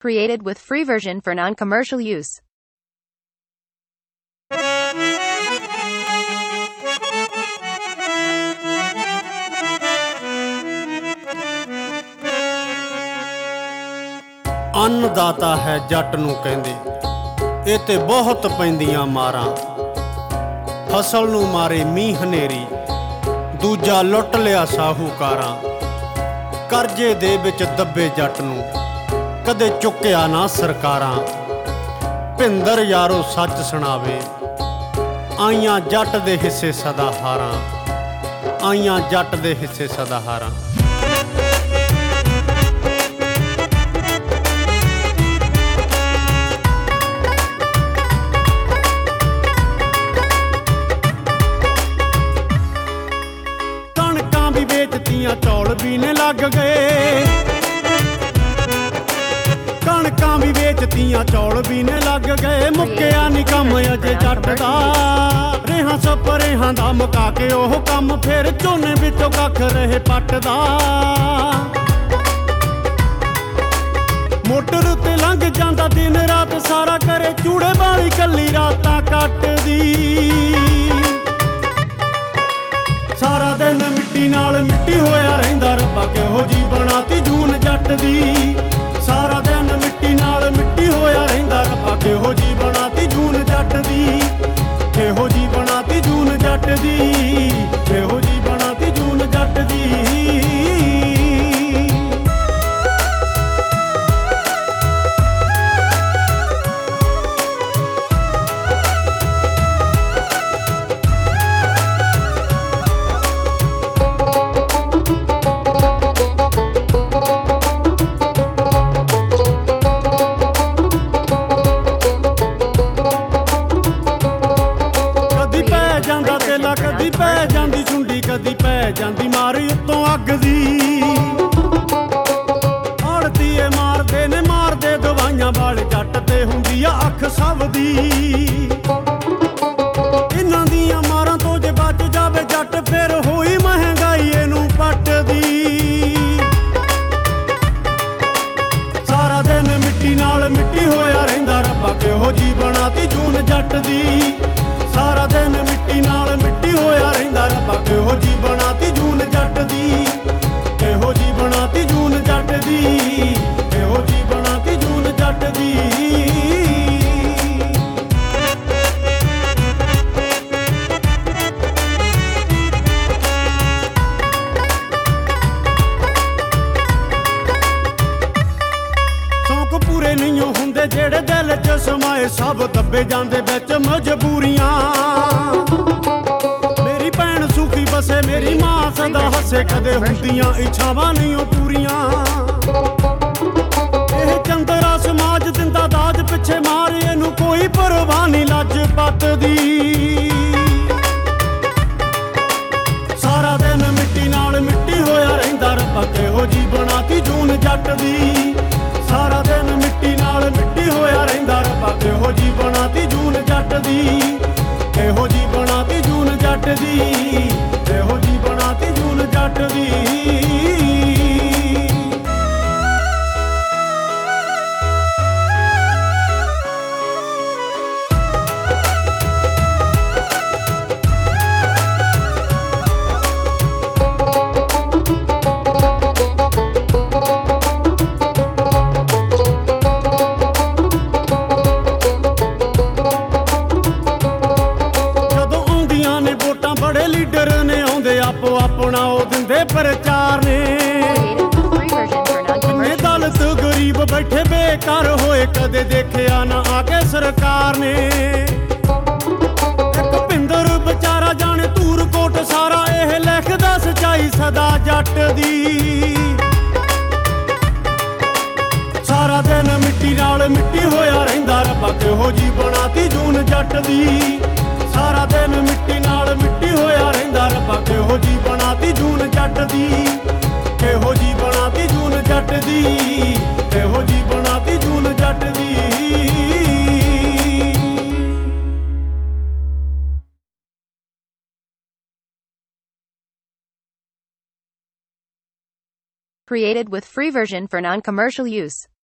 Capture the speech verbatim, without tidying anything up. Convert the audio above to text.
Created with free version for non-commercial use. ਅੰਨਦਾਤਾ ਹੈ ਜੱਟ ਨੂੰ ਕਹਿੰਦੇ, ਇਹ ਤੇ ਬਹੁਤ ਪੈਂਦੀਆਂ ਮਾਰਾਂ। ਫਸਲ ਨੂੰ ਮਾਰੇ ਮੀਂਹ ਹਨੇਰੀ, ਦੂਜਾ ਲੁੱਟ ਲਿਆ ਸਾਹੂਕਾਰਾਂ। ਕਰਜ਼ੇ ਦੇ ਵਿੱਚ ਦੱਬੇ ਜੱਟ ਨੂੰ ਕਦੇ ਚੁੱਕਿਆ ਨਾ ਸਰਕਾਰਾਂ। ਭਿੰਦਰ ਯਾਰੋ ਸੱਚ ਸੁਣਾਵੇ, ਆਈਆਂ ਜੱਟ ਦੇ ਹਿੱਸੇ ਸਦਾ ਹਾਰਾਂ, ਆਈਆਂ ਜੱਟ ਦੇ ਹਿੱਸੇ ਸਦਾ ਹਾਰਾਂ। ਕਣਕਾਂ ਵੀ ਵੇਚਤੀਆਂ, ਚੌਲ ਵੀ ਨੇ ਲੱਗ ਗਏ। ਕਣਕਾਂ ਵੀ ਵੇਚਤੀਆਂ, ਚੌਲ ਵੀ ਨੇ ਲੱਗ ਗਏ। ਮੁੱਕਿਆ ਨੀ ਕੰਮ ਅਜੇ ਜੱਟ ਦਾ, ਰੇਹਾਂ ਸਪਰੇਹਾਂ ਦਾ ਮੁਕਾ ਕੇ ਉਹ ਕੰਮ। ਫਿਰ ਝੋਨੇ ਵਿੱਚੋਂ ਕੱਖ ਰਹੇ ਪੱਟਦਾ। ਮੋਟਰ ਉੱਤੇ ਲੰਘ ਜਾਂਦਾ ਦਿਨ ਰਾਤ ਸਾਰਾ, ਕਰੇ ਚੂੜੇ ਵਾਲੀ ਕੱਲੀ ਰਾਤਾਂ ਕੱਟਦੀ। ਸਾਰਾ ਦਿਨ ਮਿੱਟੀ ਨਾਲ ਮਿੱਟੀ ਹੋਇਆ ਰਹਿੰਦਾ, ਰੱਬਾ ਕਿਹੋ ਜੀ ਬਣਾਤੀ ਜੂਨ ਜੱਟ ਦੀ। ਸਾਰਾ ਦਿਨ ਮਿੱਟੀ ਨਾਲ ਮਿੱਟੀ ਹੋਇਆ ਰਹਿੰਦਾ, ਰੱਬਾ ਕਿਹੋ ਜੀ ਬਣਾਤੀ ਜੂਨ ਜੱਟ ਦੀ। ਕਿਹੋ ਜੀ ਬਣਾਤੀ ਜੂਨ ਜੱਟ ਦੀ, ਕਿਹੋ ਜੀ ਬਣਾਤੀ ਜੂਨ ਜੱਟ ਦੀ। ਕਦੀ ਪੈ ਜਾਂਦੀ ਸੁੰਡੀ, ਕਦੀ ਪੈ ਜਾਂਦੀ ਮਾਰੀ ਉੱਤੋਂ ਅੱਗ ਦੀ। ਆੜਤੀਏ ਮਾਰਦੇ ਨੇ ਮਾਰਦੇ ਦਵਾਈਆਂ ਵਾਲੇ, ਜੱਟ ਤੇ ਹੁੰਦੀ ਆ ਅੱਖ ਸਭ ਦੀ। ਇਹਨਾਂ ਦੀਆਂ ਮਾਰਾਂ ਤੋਂ ਜੇ ਬਚ ਜਾਵੇ ਜੱਟ, ਫਿਰ ਹੋਈ ਮਹਿੰਗਾਈ ਇਹਨੂੰ ਪੱਟਦੀ। ਸਾਰਾ ਦਿਨ ਮਿੱਟੀ ਨਾਲ ਮਿੱਟੀ ਹੋਇਆ ਰਹਿੰਦਾ, ਰੱਬਾ ਕਿਹੋ ਜੀ ਬਣਾਤੀ ਜੂਨ ਜੱਟ ਦੀ। ਸਾਰਾ ਦਿਨ ਮਿੱਟੀ ਨਾਲ ਮਿੱਟੀ ਹੋਇਆ ਰਹਿੰਦਾ, ਰੱਬਾ ਕਿਹੋ ਜੀ ਬਣਾਤੀ ਜੂਨ ਜੱਟ ਦੀ। ਕਿਹੋ ਜੀ ਬਣਾਤੀ ਜੂਨ ਜੱਟ ਦੀ, ਕਿਹੋ ਜੀ ਬਣਾਤੀ ਜੂਨ ਜੱਟ ਦੀ। ਸ਼ੌਕ ਪੂਰੇ ਨਹੀਂ ਹੁੰਦੇ ਜਿਹੜੇ ਦਿਲ 'ਚ ਸਮਾਏ, ਸਭ ਦੱਬੇ ਜਾਂਦੇ ਵਿੱਚ ਮਜਬੂਰੀਆਂ। ਮੇਰੀ ਭੈਣ ਸੁਖੀ ਬਸੇ, ਮੇਰੀ ਮਾਂ ਸਦਾ ਹੱਸੇ, ਕਦੇ ਹੁੰਦੀਆਂ ਇੱਛਾਵਾਂ ਨਹੀਂ ਉਹ ਪੂਰੀਆਂ। ਇਹ ਚੰਦਰਾ ਸਮਾਜ ਦਿੰਦਾ ਦਾਜ, ਪਿੱਛੇ ਮਾਰ ਇਹਨੂੰ ਕੋਈ ਪਰਵਾਹ ਨਹੀਂ ਲੱਜਪਤ ਦੀ। ਸਾਰਾ ਦਿਨ ਮਿੱਟੀ ਨਾਲ ਮਿੱਟੀ ਹੋਇਆ ਰਹਿੰਦਾ, ਰੱਬਾ ਕਿਹੋ ਜੀ ਬਣਾਤੀ ਜੂਨ ਜੱਟ ਦੀ। ਸਾਰਾ ਦਿਨ ਮਿੱਟੀ ਨਾਲ ਮਿੱਟੀ ਹੋਇਆ ਰਹਿੰਦਾ, ਰੱਬਾ ਕਿਹੋ ਜੀ ਬਣਾਤੀ ਜੂਨ ਜੱਟ ਦੀ। ਕਿਹੋ ਜੀ ਬਣਾਤੀ ਜੂਨ ਜੱਟ ਦੀ, ਕਿਹੋ ਜੀ ਬਣਾਤੀ ਜੂਨ ਜੱਟ ਦੀ। ਆਪੋ ਆਪਣਾ ਉਹ ਦਿੰਦੇ ਪ੍ਰਚਾਰ ਨੇ। ਕਿੰਨੇ ਦਲਿਤ ਗਰੀਬ ਬੈਠੇ ਬੇਕਾਰ ਹੋਏ, ਕਦੇ ਦੇਖਿਆ ਨਾ ਆ ਕੇ ਸਰਕਾਰ ਨੇ। ਇੱਕ ਭਿੰਦਰ ਵਿਚਾਰਾ ਜਾਣੇ ਧੂਰ ਕੋਟ ਸਾਰਾ, ਇਹ ਲਿਖਦਾ ਸਚਾਈ ਸਦਾ ਜੱਟ ਦੀ। ਸਾਰਾ ਦਿਨ ਮਿੱਟੀ ਨਾਲ ਮਿੱਟੀ ਹੋਇਆ ਰਹਿੰਦਾ, ਰੱਬਾ ਕਿਹੋ ਜੀ ਬਣਾਤੀ ਜੂਨ ਜੱਟ ਦੀ। ਸਾਰਾ ਦਿਨ ਮਿੱਟੀ ਨਾਲ ਮਿੱਟੀ ਹੋਇਆ ਰਹਿੰਦਾ, ਰੱਬਾ ਕਿਹੋ ਜੀ ਬਣਾਤੀ ਜੂਨ ਜੱਟ ਦੀ। ਕਿਹੋ ਜੀ ਬਣਾਤੀ ਜੂਨ ਜੱਟ ਦੀ, ਕਿਹੋ ਜੀ ਬਣਾਤੀ ਜੂਨ ਜੱਟ ਦੀ। Created with free version for non-commercial use.